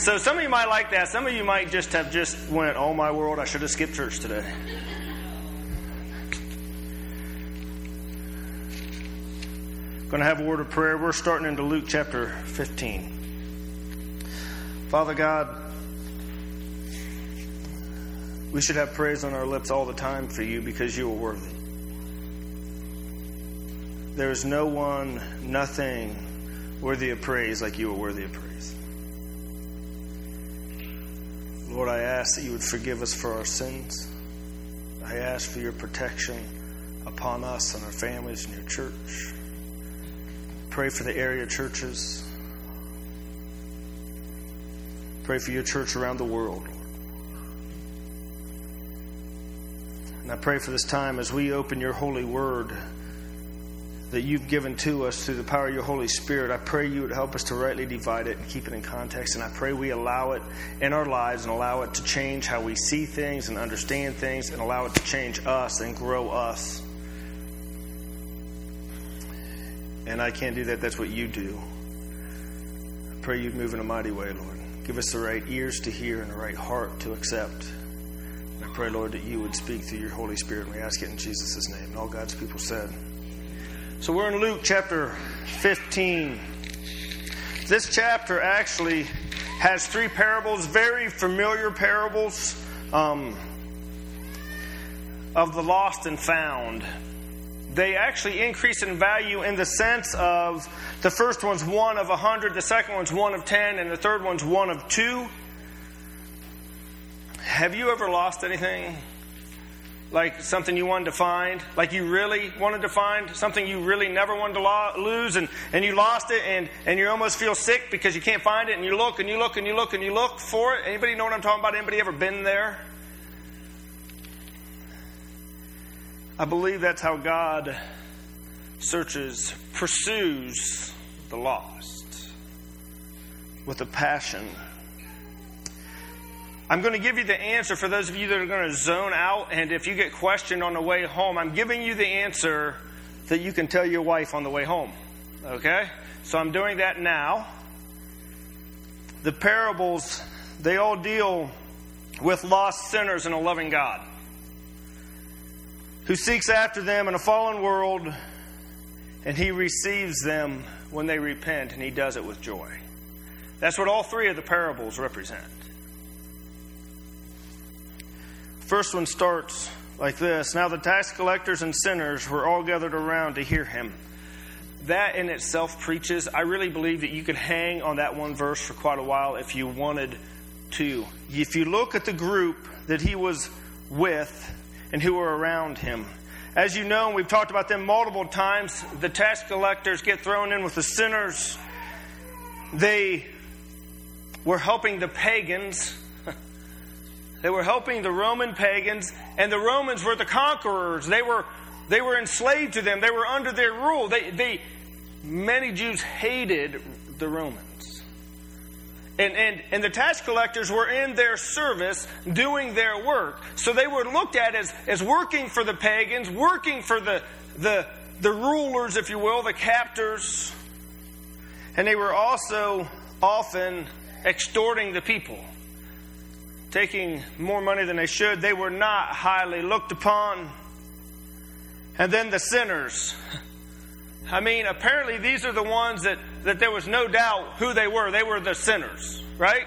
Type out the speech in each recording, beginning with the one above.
So some of you might like that. Some of you might just have went, oh my world, I should have skipped church today. Going to have a word of prayer. We're starting into Luke chapter 15. Father God, we should have praise on our lips all the time for you because you are worthy. There is no one, nothing worthy of praise like you are worthy of praise. Lord, I ask that you would forgive us for our sins. I ask for your protection upon us and our families and your church. Pray for the area churches. Pray for your church around the world. And I pray for this time as we open your holy word that you've given to us through the power of your Holy Spirit. I pray you would help us to rightly divide it and keep it in context. And I pray we allow it in our lives and allow it to change how we see things and understand things and allow it to change us and grow us. And I can't do that. That's what you do. I pray you'd move in a mighty way, Lord. Give us the right ears to hear and the right heart to accept. And I pray, Lord, that you would speak through your Holy Spirit. And we ask it in Jesus' name. And all God's people said. So we're in Luke chapter 15. This chapter actually has 3 parables, very familiar parables of the lost and found. They actually increase in value in the sense of the first one's 1 of 100, the second one's 1 of 10, and the third one's 1 of 2. Have you ever lost anything? Like something you wanted to find? Like you really wanted to find? Something you really never wanted to lose and you lost it and you almost feel sick because you can't find it and you look and you look and you look and you look for it? Anybody know what I'm talking about? Anybody ever been there? I believe that's how God pursues the lost with a passion. I'm going to give you the answer for those of you that are going to zone out, and if you get questioned on the way home, I'm giving you the answer that you can tell your wife on the way home. Okay? So I'm doing that now. The parables, they all deal with lost sinners and a loving God who seeks after them in a fallen world, and he receives them when they repent, and he does it with joy. That's what all 3 of the parables represent. First one starts like this. Now the tax collectors and sinners were all gathered around to hear him. That in itself preaches. I really believe that you could hang on that one verse for quite a while if you wanted to. If you look at the group that he was with and who were around him. As you know, and we've talked about them multiple times, the tax collectors get thrown in with the sinners. They were helping the pagans. They were helping the Roman pagans, and the Romans were the conquerors. They were enslaved to them. They were under their rule. Many Jews hated the Romans. And the tax collectors were in their service doing their work. So they were looked at as working for the pagans, working for the rulers, if you will, the captors. And they were also often extorting the people, taking more money than they should. They were not highly looked upon. And then the sinners. I mean, apparently these are the ones that there was no doubt who they were. They were the sinners, right?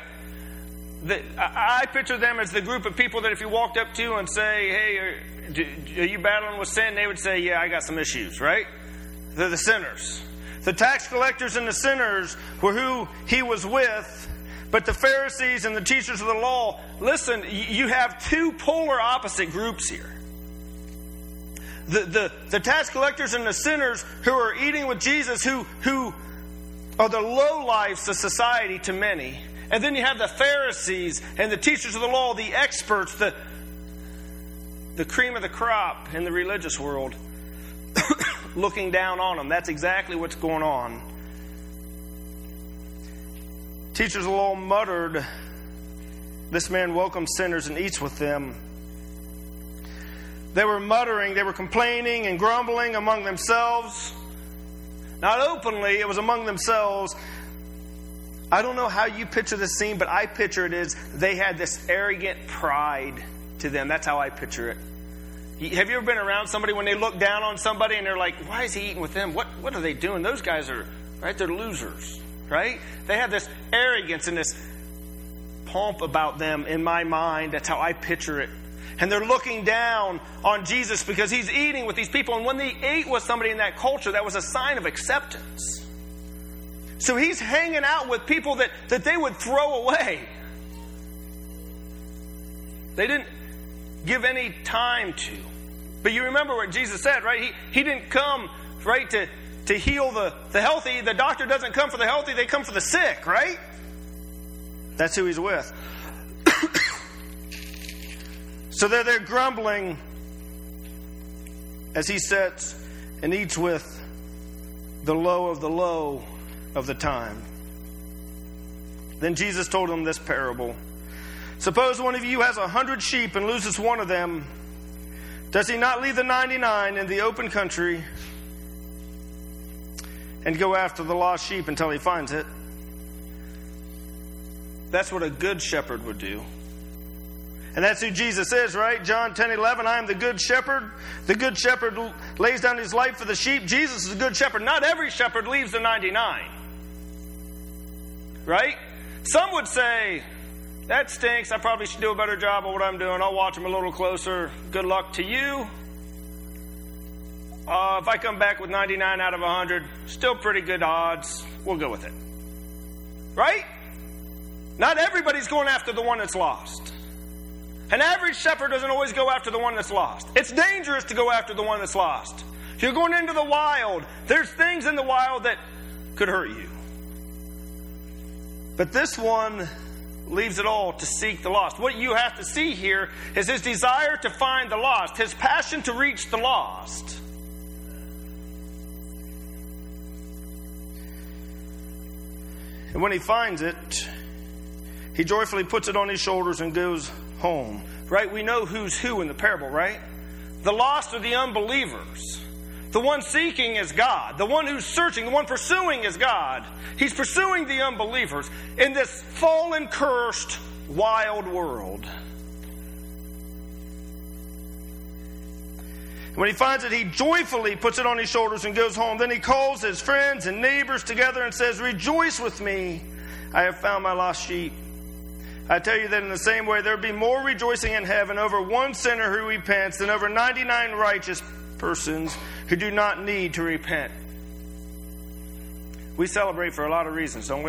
I picture them as the group of people that if you walked up to and say, hey, are you battling with sin? They would say, yeah, I got some issues, right? They're the sinners. The tax collectors and the sinners were who he was with. But the Pharisees and the teachers of the law, listen, you have 2 polar opposite groups here. The tax collectors and the sinners who are eating with Jesus, who are the lowlifes of society to many. And then you have the Pharisees and the teachers of the law, the experts, the cream of the crop in the religious world, looking down on them. That's exactly what's going on. Teachers of the law muttered, this man welcomes sinners and eats with them. They were muttering, they were complaining and grumbling among themselves. Not openly, it was among themselves. I don't know how you picture this scene, but I picture it as they had this arrogant pride to them. That's how I picture it. Have you ever been around somebody when they look down on somebody and they're like, why is he eating with them? What are they doing? Those guys are, right? They're losers, right? They have this arrogance and this pomp about them in my mind. That's how I picture it. And they're looking down on Jesus because he's eating with these people. And when they ate with somebody in that culture, that was a sign of acceptance. So he's hanging out with people that they would throw away. They didn't give any time to. But you remember what Jesus said, right? He didn't come, right, to heal the healthy. The doctor doesn't come for the healthy, they come for the sick, right? That's who he's with. So they're grumbling as he sits and eats with the low of the time. Then Jesus told them this parable. Suppose one of you has 100 sheep and loses one of them. Does he not leave the 99 in the open country and go after the lost sheep until he finds it? That's what a good shepherd would do. And that's who Jesus is, right? John 10:11, I am the good shepherd. The good shepherd lays down his life for the sheep. Jesus is a good shepherd. Not every shepherd leaves the 99. Right? Some would say, that stinks. I probably should do a better job of what I'm doing. I'll watch them a little closer. Good luck to you. If I come back with 99 out of 100, still pretty good odds. We'll go with it. Right? Not everybody's going after the one that's lost. An average shepherd doesn't always go after the one that's lost. It's dangerous to go after the one that's lost. If you're going into the wild, there's things in the wild that could hurt you. But this one leaves it all to seek the lost. What you have to see here is his desire to find the lost, his passion to reach the lost. And when he finds it, he joyfully puts it on his shoulders and goes home. Right? We know who's who in the parable, right? The lost are the unbelievers. The one seeking is God. The one who's searching, the one pursuing is God. He's pursuing the unbelievers in this fallen, cursed, wild world. When he finds it, he joyfully puts it on his shoulders and goes home. Then he calls his friends and neighbors together and says, rejoice with me. I have found my lost sheep. I tell you that in the same way, there will be more rejoicing in heaven over one sinner who repents than over 99 righteous persons who do not need to repent. We celebrate for a lot of reasons, don't we?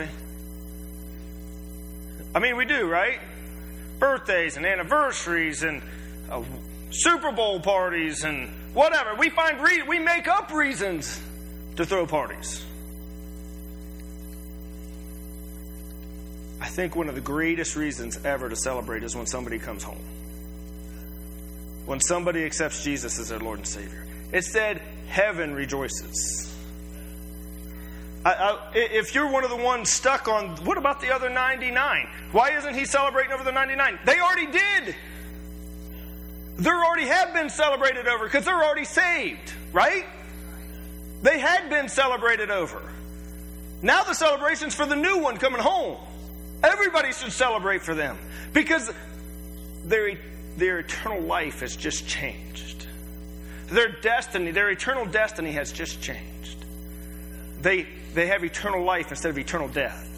I mean, we do, right? Birthdays and anniversaries and Super Bowl parties and whatever. We make up reasons to throw parties. I think one of the greatest reasons ever to celebrate is when somebody comes home. When somebody accepts Jesus as their Lord and Savior. It said, heaven rejoices. If you're one of the ones stuck on, what about the other 99? Why isn't he celebrating over the 99? They already did. They already have been celebrated over because they're already saved, right? They had been celebrated over. Now the celebration's for the new one coming home. Everybody should celebrate for them because their eternal life has just changed. Their destiny, their eternal destiny has just changed. They have eternal life instead of eternal death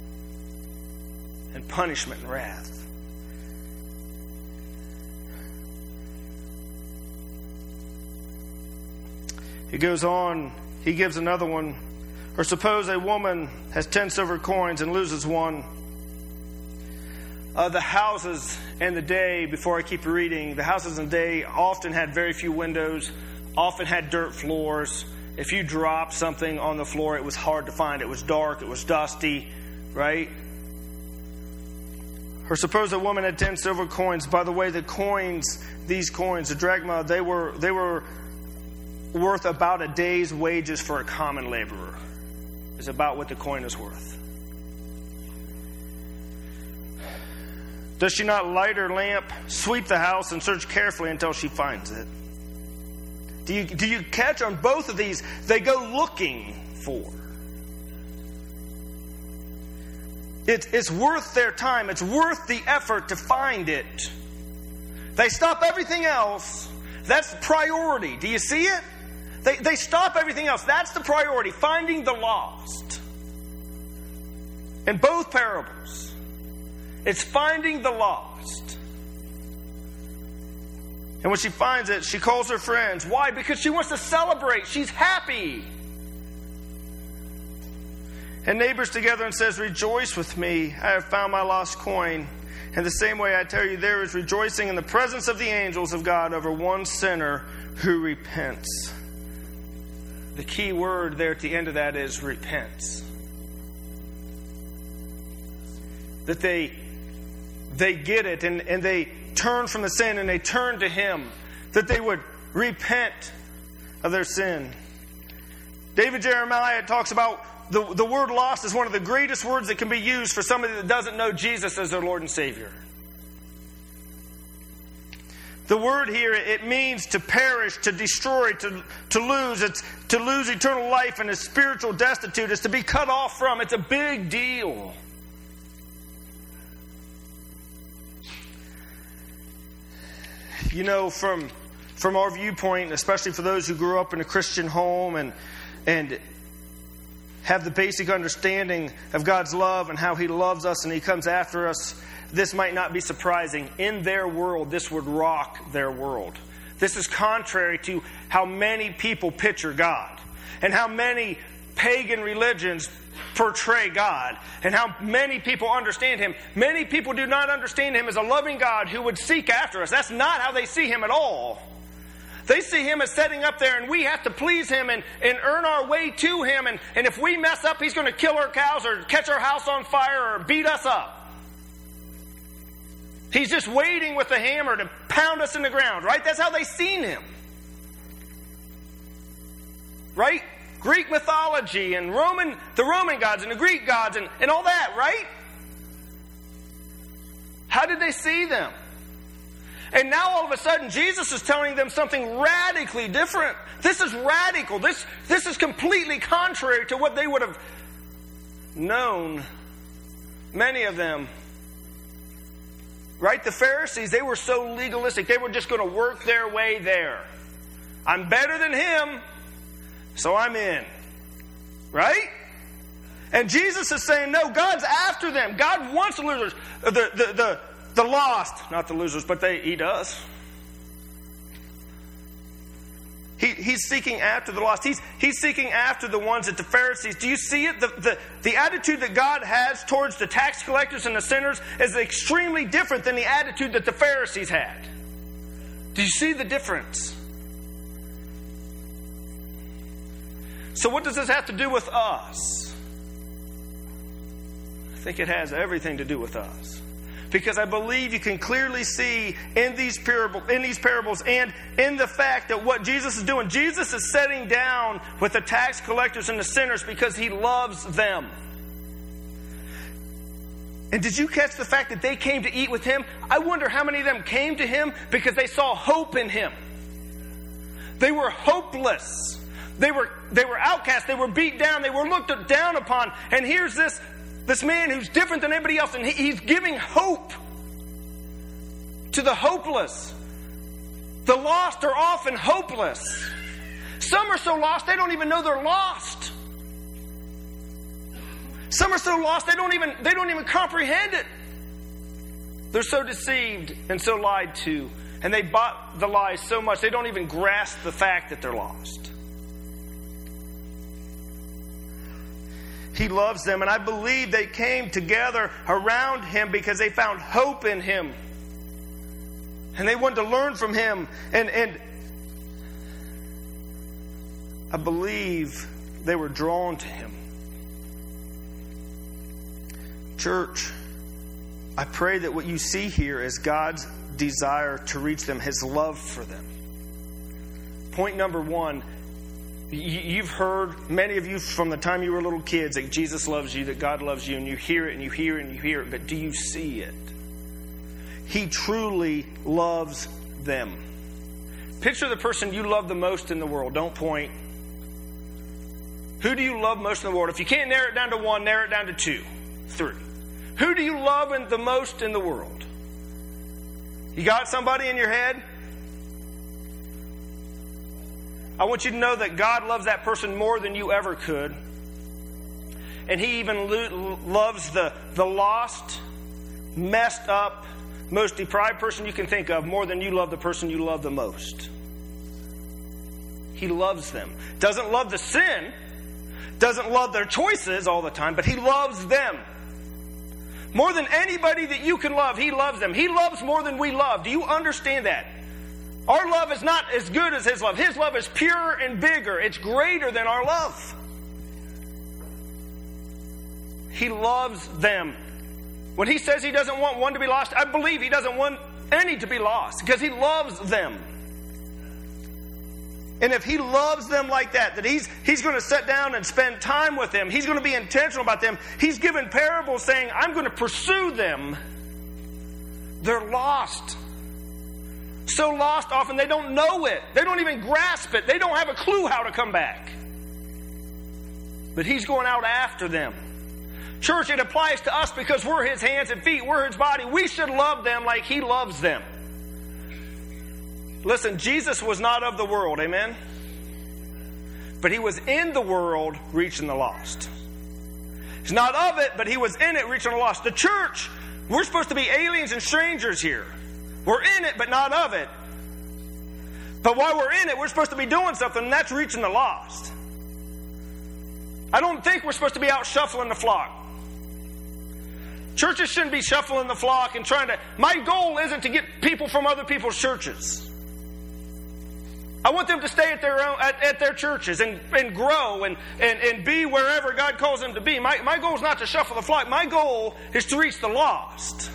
and punishment and wrath. He goes on, he gives another one. Or suppose a woman has 10 silver coins and loses one. The houses in the day, before I keep reading, the houses in the day often had very few windows, often had dirt floors. If you dropped something on the floor, it was hard to find. It was dark, it was dusty, right? Or suppose a woman had 10 silver coins. By the way, these coins, the drachma, they were worth about a day's wages for a common laborer. It's about what the coin is worth. Does she not light her lamp, sweep the house, and search carefully until she finds it? Do you catch on both of these? They go looking for. It's worth their time. It's worth the effort to find it. They stop everything else. That's the priority. Do you see it? They stop everything else. That's the priority. Finding the lost. In both parables, it's finding the lost. And when she finds it, she calls her friends. Why? Because she wants to celebrate. She's happy. And neighbors together and says, "Rejoice with me. I have found my lost coin." In the same way, I tell you, there is rejoicing in the presence of the angels of God over one sinner who repents. The key word there at the end of that is repents. That they get it and they turn from the sin and they turn to Him. That they would repent of their sin. David Jeremiah talks about the word lost is one of the greatest words that can be used for somebody that doesn't know Jesus as their Lord and Savior. The word here, it means to perish, to destroy, to lose. It's to lose eternal life and is spiritual destitute. It's to be cut off from. It's a big deal. You know, from our viewpoint, especially for those who grew up in a Christian home and have the basic understanding of God's love and how He loves us and He comes after us, this might not be surprising. In their world, this would rock their world. This is contrary to how many people picture God and how many pagan religions portray God and how many people understand Him. Many people do not understand Him as a loving God who would seek after us. That's not how they see Him at all. They see Him as setting up there and we have to please Him and earn our way to Him. And if we mess up, He's going to kill our cows or catch our house on fire or beat us up. He's just waiting with a hammer to pound us in the ground, right? That's how they seen Him. Right? Greek mythology and the Roman gods and the Greek gods and all that, right? How did they see them? And now all of a sudden Jesus is telling them something radically different. This is radical. This is completely contrary to what they would have known. Many of them. Right? The Pharisees, they were so legalistic. They were just going to work their way there. I'm better than him, so I'm in. Right? And Jesus is saying, no, God's after them. God wants the losers. The lost. Not the losers, but He does. He's seeking after the lost. He's seeking after the ones that the Pharisees. Do you see it? The attitude that God has towards the tax collectors and the sinners is extremely different than the attitude that the Pharisees had. Do you see the difference? So what does this have to do with us? I think it has everything to do with us. Because I believe you can clearly see in these parables and in the fact that what Jesus is doing, Jesus is sitting down with the tax collectors and the sinners because He loves them. And did you catch the fact that they came to eat with Him? I wonder how many of them came to Him because they saw hope in Him. They were hopeless. They were outcast. They were beat down. They were looked down upon. And here's this man who's different than anybody else, and he's giving hope to the hopeless. The lost are often hopeless. Some are so lost they don't even know they're lost. Some are so lost they don't even comprehend it. They're so deceived and so lied to, and they bought the lies so much they don't even grasp the fact that they're lost. He loves them, and I believe they came together around Him because they found hope in Him. And they wanted to learn from Him. And I believe they were drawn to Him. Church, I pray that what you see here is God's desire to reach them, His love for them. Point number one, you've heard, many of you from the time you were little kids, that Jesus loves you, that God loves you, and you hear it and you hear it and you hear it, but do you see it? He truly loves them. Picture the person you love the most in the world. Don't point. Who do you love most in the world? If you can't narrow it down to one, narrow it down to two, three. Who do you love the most in the world? You got somebody in your head? I want you to know that God loves that person more than you ever could. And He even loves the lost, messed up, most deprived person you can think of more than you love the person you love the most. He loves them. Doesn't love the sin, doesn't love their choices all the time, but He loves them. More than anybody that you can love, He loves them. He loves more than we love. Do you understand that? Our love is not as good as His love. His love is pure and bigger. It's greater than our love. He loves them. When He says He doesn't want one to be lost, I believe He doesn't want any to be lost because He loves them. And if He loves them like that He's going to sit down and spend time with them. He's going to be intentional about them. He's given parables saying, I'm going to pursue them. They're lost. So lost often they don't know it. They don't even grasp it. They don't have a clue how to come back. But He's going out after them. Church, it applies to us because we're His hands and feet. We're His body. We should love them like He loves them. Listen, Jesus was not of the world, amen? But He was in the world reaching the lost. He's not of it, but He was in it reaching the lost. The church, we're supposed to be aliens and strangers here. We're in it, but not of it. But while we're in it, we're supposed to be doing something, and that's reaching the lost. I don't think we're supposed to be out shuffling the flock. Churches shouldn't be shuffling the flock and trying to... My goal isn't to get people from other people's churches. I want them to stay at their own, at their churches and grow and be wherever God calls them to be. My goal is not to shuffle the flock. My goal is to reach the lost.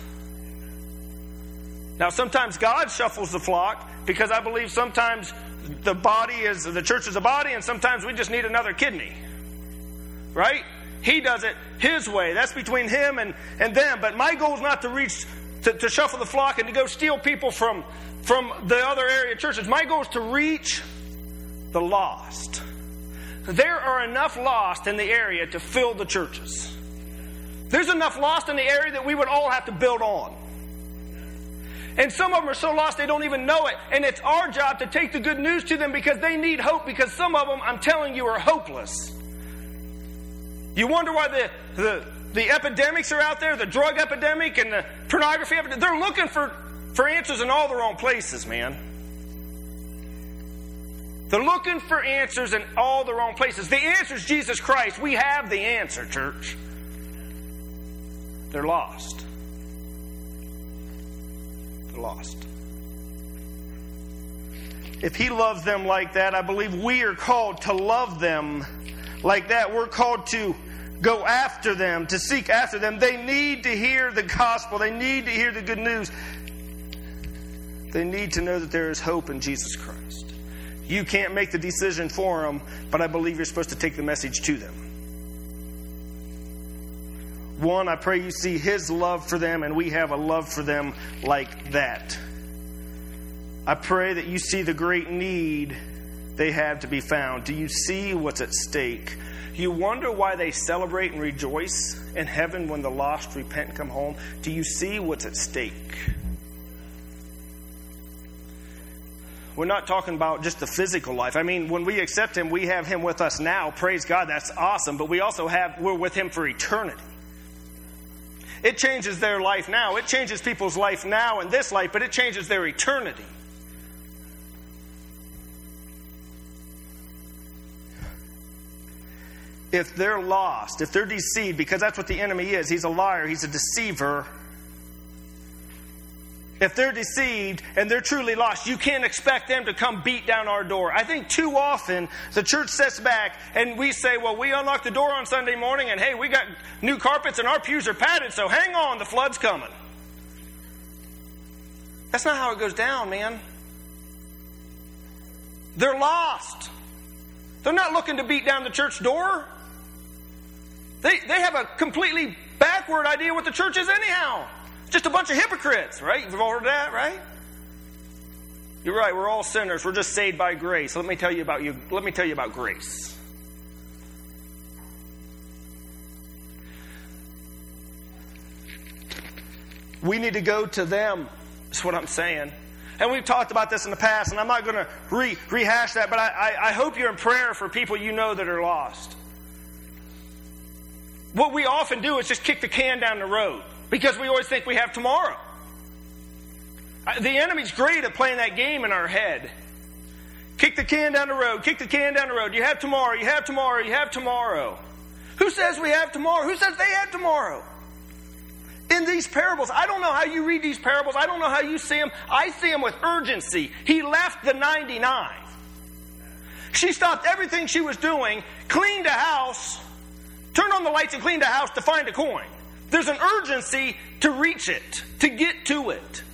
Now, sometimes God shuffles the flock because I believe sometimes the church is a body, and sometimes we just need another kidney. Right? He does it His way. That's between Him and them. But my goal is not to shuffle the flock and to go steal people from the other area churches. My goal is to reach the lost. There are enough lost in the area to fill the churches. There's enough lost in the area that we would all have to build on. And some of them are so lost they don't even know it. And it's our job to take the good news to them because they need hope. Because some of them, I'm telling you, are hopeless. You wonder why the epidemics are out there, the drug epidemic and the pornography epidemic. They're looking for answers in all the wrong places, man. They're looking for answers in all the wrong places. The answer is Jesus Christ. We have the answer, church. They're lost. They're lost. If He loves them like that, I believe we are called to love them like that. We're called to go after them, to seek after them. They need to hear the gospel. They need to hear the good news. They need to know that there is hope in Jesus Christ. You can't make the decision for them, but I believe you're supposed to take the message to them. One, I pray you see His love for them, and we have a love for them like that. I pray that you see the great need they have to be found. Do you see what's at stake? You wonder why they celebrate and rejoice in heaven when the lost repent and come home? Do you see what's at stake? We're not talking about just the physical life. I mean, when we accept Him, we have Him with us now. Praise God, that's awesome. But we also we're with Him for eternity. It changes their life now. It changes people's life now in this life, but it changes their eternity. If they're lost, if they're deceived, because that's what the enemy is. He's a liar. He's a deceiver. If they're deceived and they're truly lost, you can't expect them to come beat down our door. I think too often the church sits back and we say, well, we unlock the door on Sunday morning and hey, we got new carpets and our pews are padded, so hang on, the flood's coming. That's not how it goes down, man. They're lost. They're not looking to beat down the church door. They have a completely backward idea what the church is anyhow. Just a bunch of hypocrites, right? You've all heard that, right? You're right. We're all sinners. We're just saved by grace. Let me tell you about grace. We need to go to them. That's what I'm saying. And we've talked about this in the past, and I'm not going to rehash that, but I hope you're in prayer for people you know that are lost. What we often do is just kick the can down the road because we always think we have tomorrow. The enemy's great at playing that game in our head. Kick the can down the road, kick the can down the road. You have tomorrow, you have tomorrow, you have tomorrow. Who says we have tomorrow? Who says they have tomorrow? In these parables, I don't know how you read these parables. I don't know how you see them. I see them with urgency. He left the 99. She stopped everything she was doing, cleaned a house, turned on the lights and cleaned a house to find a coin. There's an urgency to reach it, to get to it.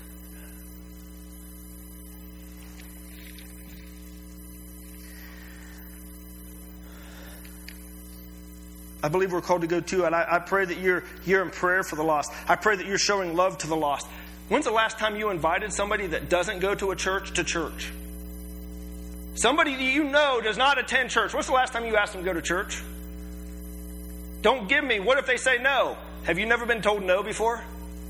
I believe we're called to go to it. I pray that you're in prayer for the lost. I pray that you're showing love to the lost. When's the last time you invited somebody that doesn't go to a church to church? Somebody that you know does not attend church. When's the last time you asked them to go to church? Don't give me. What if they say no? Have you never been told no before?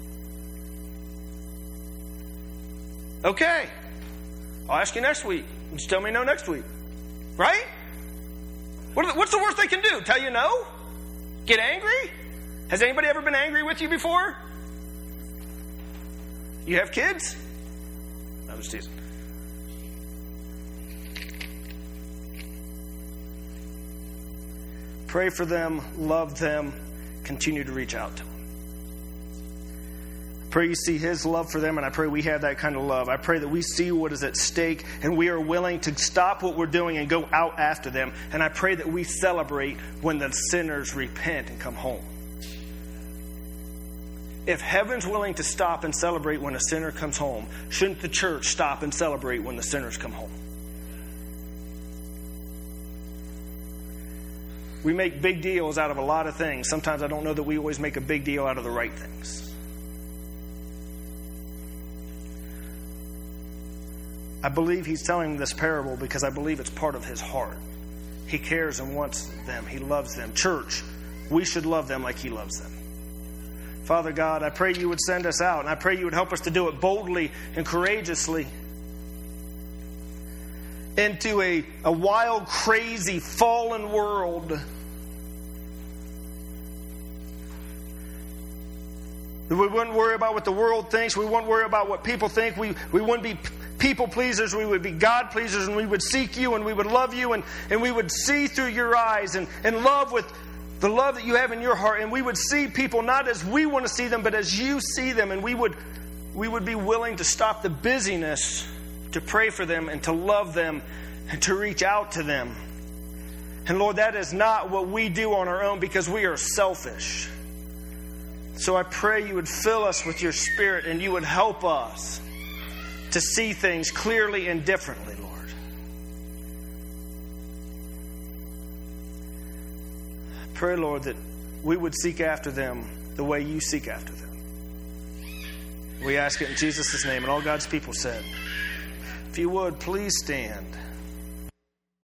Okay. I'll ask you next week. Just tell me no next week. Right? What's the worst they can do? Tell you no? Get angry? Has anybody ever been angry with you before? You have kids? No, I'm just teasing. Pray for them, love them, continue to reach out to them. I pray you see His love for them, and I pray we have that kind of love. I pray that we see what is at stake, and we are willing to stop what we're doing and go out after them. And I pray that we celebrate when the sinners repent and come home. If heaven's willing to stop and celebrate when a sinner comes home, shouldn't the church stop and celebrate when the sinners come home? We make big deals out of a lot of things. Sometimes I don't know that we always make a big deal out of the right things. I believe He's telling this parable because I believe it's part of His heart. He cares and wants them. He loves them. Church, we should love them like He loves them. Father God, I pray you would send us out, and I pray you would help us to do it boldly and courageously into a wild, crazy, fallen world. We wouldn't worry about what the world thinks. We wouldn't worry about what people think. We wouldn't be people pleasers. We would be God pleasers, and we would seek you, and we would love you, and we would see through your eyes and love with the love that you have in your heart. And we would see people not as we want to see them, but as you see them. And we would be willing to stop the busyness to pray for them and to love them and to reach out to them. And Lord, that is not what we do on our own because we are selfish. So I pray you would fill us with your Spirit and you would help us to see things clearly and differently, Lord. I pray, Lord, that we would seek after them the way you seek after them. We ask it in Jesus' name, and all God's people said. If you would, please stand.